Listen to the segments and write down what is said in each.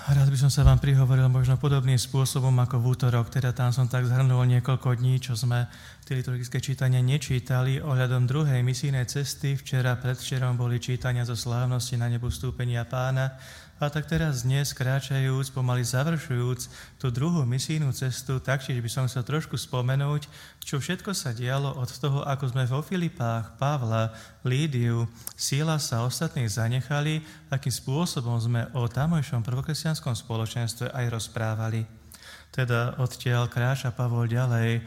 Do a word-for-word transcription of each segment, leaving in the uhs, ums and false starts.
Rád by som sa vám prihovoril možno podobným spôsobom ako v útorok, teda tam som tak zhrnul niekoľko dní, čo sme tie liturgické čítania nečítali ohľadom druhej misijnej cesty. Včera, predvčerom boli čítania zo slávnosti na nebu vstúpenia Pána. A tak teraz dnes, kráčajúc, pomaly završujúc tú druhú misijnú cestu, taktiež by som chcel trošku spomenúť, čo všetko sa dialo od toho, ako sme vo Filipách Pavla, Lídiu, Silasa a ostatných zanechali, akým spôsobom sme o tamojšom prvokresťanskom spoločenstve aj rozprávali. Teda odtiaľ kráča Pavol ďalej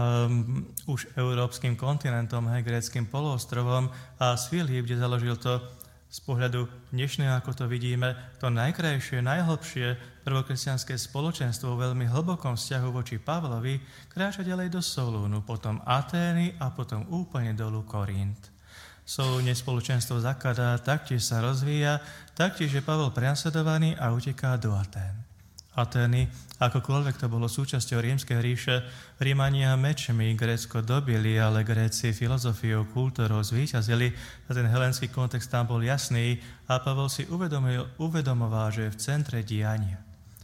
um, už európskym kontinentom, aj gréckym poloostrovom a z Filip, kde založil to z pohľadu dnešného, ako to vidíme, to najkrajšie, najhlbšie prvokresťanské spoločenstvo v veľmi hlbokom vzťahu voči Pavlovi kráča ďalej do Solúnu, potom Atény a potom úplne dolu Korint. Solúne spoločenstvo zakladá, taktiež sa rozvíja, taktiež je Pavol prenasledovaný a uteká do Atén. Atény, akokoľvek to bolo súčasťou rímskej ríše, Rímania mečmi Grécko dobili, ale Gréci filozofiou, kultúrou zvíťazili a ten helénsky kontext tam bol jasný a Pavol si uvedomil, uvedomoval, že je v centre diania.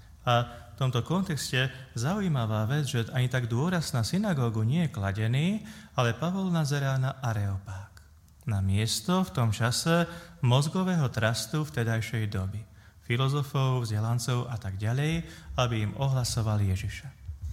A v tomto kontexte zaujímavá vec, že ani tak dôraz na synagógu nie je kladený, ale Pavol nazerá na Areopág, na miesto v tom čase mozgového trastu vtedajšej doby. Filozofov, vzdelancov a tak ďalej, aby im ohlasoval Ježiša.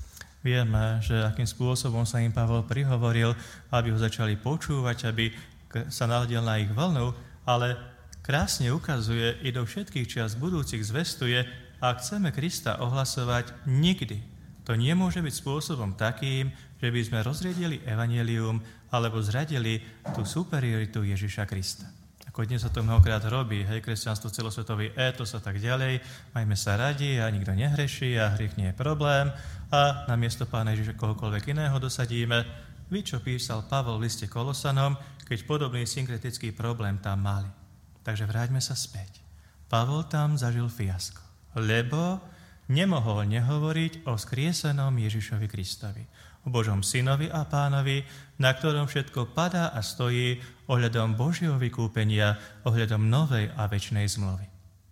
Vieme, že akým spôsobom sa im Pavol prihovoril, aby ho začali počúvať, aby sa naladil na ich vlnu, ale krásne ukazuje i do všetkých čias budúcich zvestuje, ak chceme Krista ohlasovať nikdy. To nemôže byť spôsobom takým, že by sme rozriedili evanjelium alebo zradili tú superioritu Ježiša Krista. Ako dnes sa to mnohokrát robí, hej, kresťanstvo, celosvetový étos a tak ďalej, majme sa radi a nikto nehreší a hriech nie je problém a namiesto Pána Ježiša kohokoľvek iného dosadíme. Vy, čo písal Pavol v liste Kolosanom, keď podobný synkretický problém tam mali. Takže vráťme sa späť. Pavol tam zažil fiasko, lebo nemohol nehovoriť o skriesenom Ježišovi Kristovi, o Božom synovi a Pánovi, na ktorom všetko padá a stojí ohľadom Božieho vykúpenia, ohľadom novej a večnej zmluvy.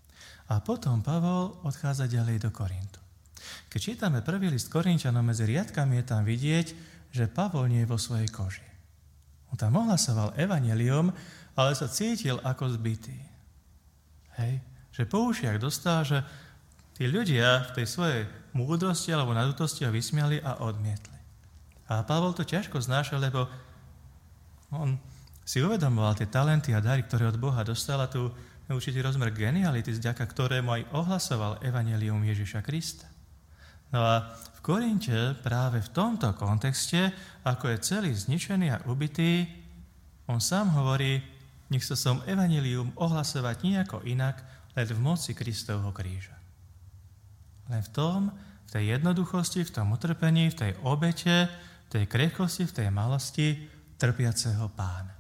A potom Pavol odchádza ďalej do Korintu. Keď čítame prvý list Korinťanom, medzi riadkami je tam vidieť, že Pavol nie je vo svojej koži. On tam ohlasoval evanjelium, ale sa cítil ako zbitý. Hej? Že po ušiach dostal, že tí ľudia v tej svojej múdrosti alebo nadutosti ho vysmiali a odmietli. A Pavol to ťažko znášal, lebo on si uvedomoval tie talenty a dary, ktoré od Boha dostal a tu určitý rozmer geniality, vďaka ktorému aj ohlasoval evanjelium Ježiša Krista. No a v Korinte práve v tomto kontexte, ako je celý zničený a ubitý, on sám hovorí, nech sa som evanjelium ohlasovať nejako inak, len v moci Kristovho kríža. Len v tom, v tej jednoduchosti, v tom utrpení, v tej obete, v tej krehkosti, v tej malosti trpiaceho Pána.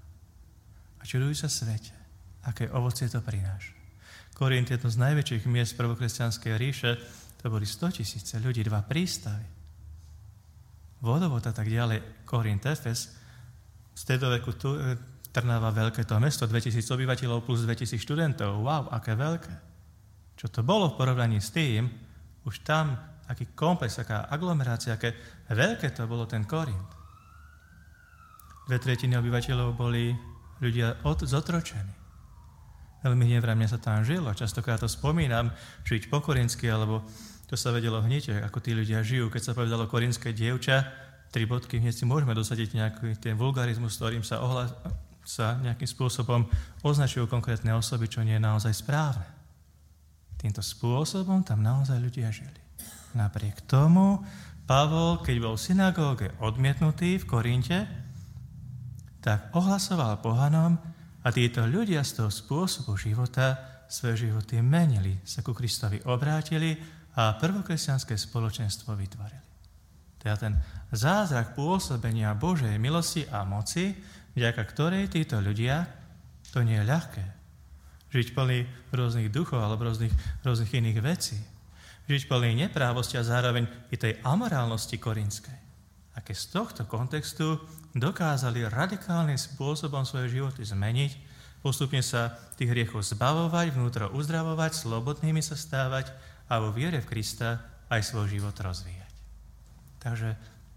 A čuduj sa svete, aké ovocie to prináša. Korint je jedno z najväčších miest prvokresťanskej ríše, to boli stotisíce ľudí, dva prístavy. Vodovod a tak ďalej, Korint, Efes, v stredoveku tu, Trnava, veľké to mesto, dvetisíc obyvateľov plus dvetisíc študentov, wow, aké veľké. Čo to bolo v porovnaní s tým, už tam, aký komplex, aká aglomerácia, aké veľké to bolo ten Korint. Dve tretiny obyvateľov boli ľudia od, zotročení. Veľmi nevramne sa tam žilo. Častokrát to spomínam, žiť po korinsky, alebo to sa vedelo hneď, ako tí ľudia žijú. Keď sa povedalo korinské dievča, tri bodky, hneď si môžeme dosadiť nejaký ten vulgarizmus, s ktorým sa, ohla, sa nejakým spôsobom označujú konkrétne osoby, čo nie je naozaj správne. Týmto spôsobom tam naozaj ľudia žili. Napriek tomu Pavol, keď bol v synagóge odmietnutý v Korinte, tak ohlasoval pohanom a títo ľudia z toho spôsobu života svoje životy menili, sa ku Kristovi obrátili a prvokresťanské spoločenstvo vytvorili. Teda ten zázrak pôsobenia Božej milosti a moci, vďaka ktorej títo ľudia, to nie je ľahké. Žiť plný rôznych duchov alebo rôznych, rôznych iných vecí. Žiť plný neprávosti a zároveň i tej amorálnosti korinskej. A keď z tohto kontextu dokázali radikálnym spôsobom svoje životy zmeniť, postupne sa tých hriechov zbavovať, vnútro uzdravovať, slobodnými sa stávať a vo viere v Krista aj svoj život rozvíjať. Takže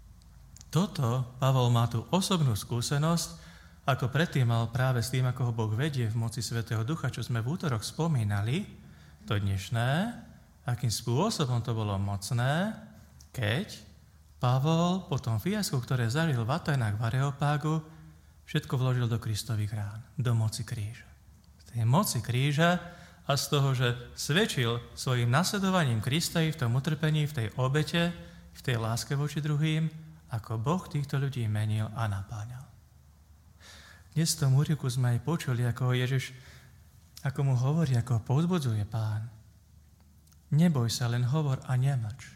toto Pavol má tú osobnú skúsenosť, ako predtým mal práve s tým, ako ho Boh vedie v moci Svätého Ducha, čo sme v útorok spomínali, to dnešné, akým spôsobom to bolo mocné, keď Pavol po tom fiasku, ktoré zažil v Atenách v Areopágu, všetko vložil do Kristových rán, do moci kríža. Z tej moci kríža a z toho, že svedčil svojim nasledovaním Krista v tom utrpení, v tej obete, v tej láske voči druhým, ako Boh týchto ľudí menil a napáňal. Dnes v tom úryvku sme aj počuli, ako Ježiš, ako mu hovorí, ako ho povzbudzuje Pán. Neboj sa, len hovor a nemlč.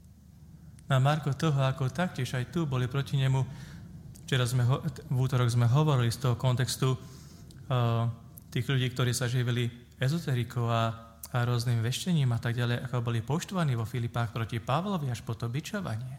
Na marko toho, ako taktiež aj tu boli proti nemu. Včera sme, v útorok sme hovorili z toho kontextu uh, tých ľudí, ktorí sa živili ezoterikou a, a rôznym veštením a tak ďalej, ako boli poštvaní vo Filipách proti Pavlovi až po to bičovanie.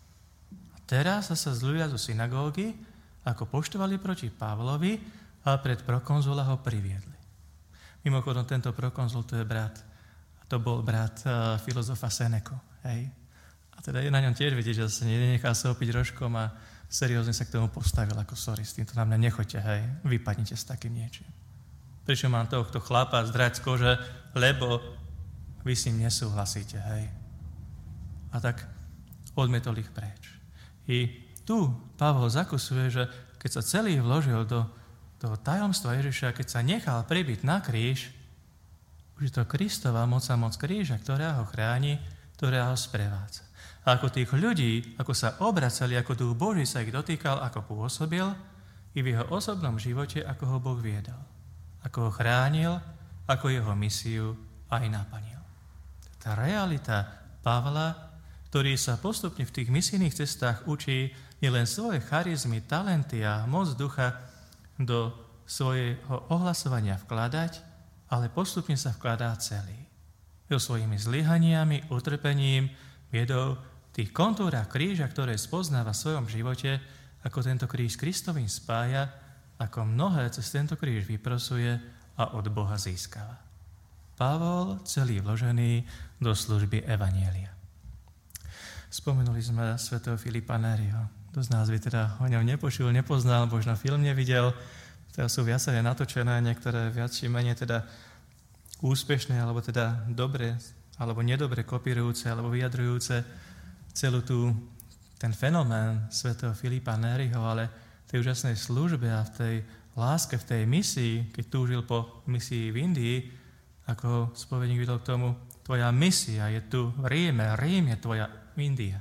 A teraz sa ľudia zo synagógy, ako poštvali proti Pavlovi a pred prokonzula ho priviedli. Mimochodom, tento prokonzul to je brat, to bol brat uh, filozofa Seneku, hej? A teda je na ňom tiež vidieť, že sa nenechá sa opiť rožkom a seriózne sa k tomu postavil, ako sorry, s týmto na mňa nechoďte, hej, vypadnite s takým niečím. Prečo mám tohto chlapa zdrať z kože, lebo vy s ním nesúhlasíte, hej. A tak odmietol ich preč. I tu Pavol zakusuje, že keď sa celý vložil do toho tajomstva Ježiša, keď sa nechal pribiť na kríž, už je to Kristova moc a moc kríža, ktorá ho chráni, ktorá ho sprevádza. A ako tých ľudí, ako sa obracali, ako Duch Boží sa ich dotýkal, ako pôsobil, i v jeho osobnom živote, ako ho Boh viedol. Ako ho chránil, ako jeho misiu aj naplnil. Tá realita Pavla, ktorý sa postupne v tých misijných cestách učí nielen svoje charizmy, talenty a moc ducha do svojho ohlasovania vkladať, ale postupne sa vkladá celý. So svojimi zlyhaniami, utrpením, viedou tých kontúrach kríža, ktoré spoznáva v svojom živote, ako tento kríž Kristovým spája, ako mnohé cez tento kríž vyprosuje a od Boha získava. Pavol celý vložený do služby evanjelia. Spomenuli sme svätého Filipa Nériho. Kto z nás by teda o ňom nepočul, nepoznal, možno film nevidel. Teda sú viaceré natočené, niektoré viac či menej teda úspešné, alebo teda dobre, alebo nedobre kopírujúce, alebo vyjadrujúce celú tú, ten fenomén svätého Filipa Nériho, ale v tej úžasnej službe a v tej láske, v tej misii, keď túžil po misii v Indii, ako spovedník videl k tomu, tvoja misia je tu v Ríme, Rím je tvoja India.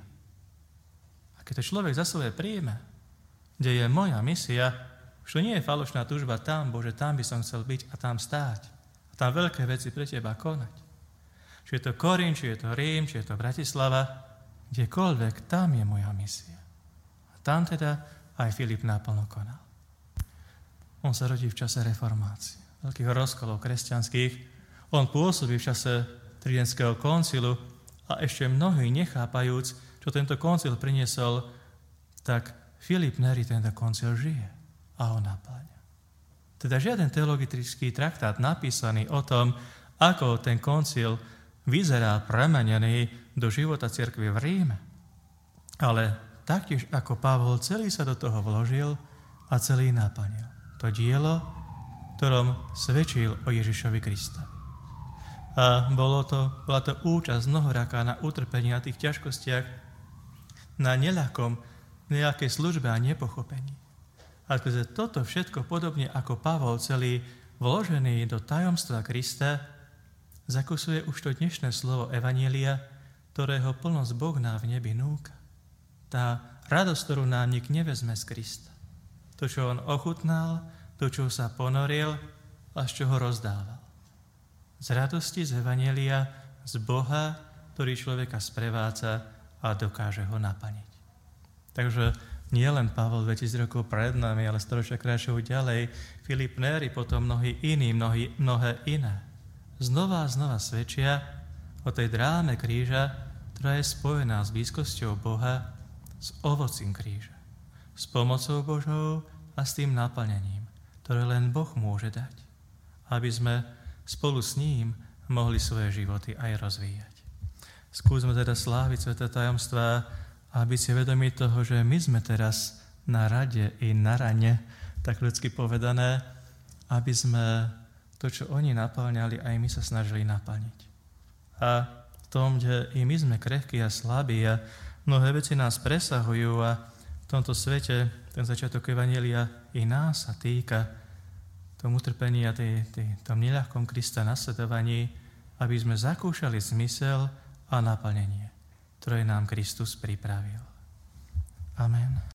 A keď to človek za svoje príjme, kde je moja misia, už to nie je falošná túžba tam, Bože, tam by som chcel byť a tam stáť. A tam veľké veci pre teba konať. Či je to Korín, či je to Rím, či je to Bratislava, kdekoľvek, tam je moja misia. A tam teda aj Filip naplno konal. On sa rodí v čase reformácie, veľkých rozkolov kresťanských. On pôsobí v čase Tridentského koncilu a ešte mnohí nechápajúc, čo tento koncil priniesol, tak Filip Néri tento koncil žije a ho napĺňa. Teda žiaden teologický traktát napísaný o tom, ako ten koncil vyzerá premenený do života cirkvi v Ríme. Ale taktiež ako Pavol celý sa do toho vložil a celý naplnil. To dielo, ktorom svedčil o Ježišovi Kristovi. A bolo to, bola to účasť mnohoraká na utrpení a tých ťažkostiach, na neľakom, nejakej službe a nepochopení. A keďže toto všetko podobne ako Pavol celý vložený do tajomstva Krista, zakusuje už to dnešné slovo evanjelia, ktorého plnosť Boh nám v nebi núka. Tá radosť, ktorú nám nik nevezme z Krista. To, čo on ochutnal, to, čo sa ponoril a z čoho rozdával. Z radosti z evanjelia, z Boha, ktorý človeka sprevádza a dokáže ho naplniť. Takže nie len Pavol dvetisíc rokov pred nami, ale storočia kráčajú ďalej, Filip Néri, potom mnohí iní, mnohí, mnohé iné. Znova a znova svedčia o tej dráme kríža, ktorá je spojená s blízkosťou Boha, s ovocím kríža, s pomocou Božou a s tým naplnením, ktoré len Boh môže dať. aby sme spolu s ním mohli svoje životy aj rozvíjať. Skúsme teda sláviť sväté tajomstvá a byť si vedomí toho, že my sme teraz na rade i na rane, tak ľudsky povedané, aby sme to, čo oni naplňali, aj my sa snažili naplniť. A v tom, že i my sme krehkí a slabí a mnohé veci nás presahujú a v tomto svete ten začiatok evanjelia i nás sa týka tomu utrpenia, tom neľahkom Krista nasledovaní, aby sme zakúšali zmysel a naplnenie, ktoré nám Kristus pripravil. Amen.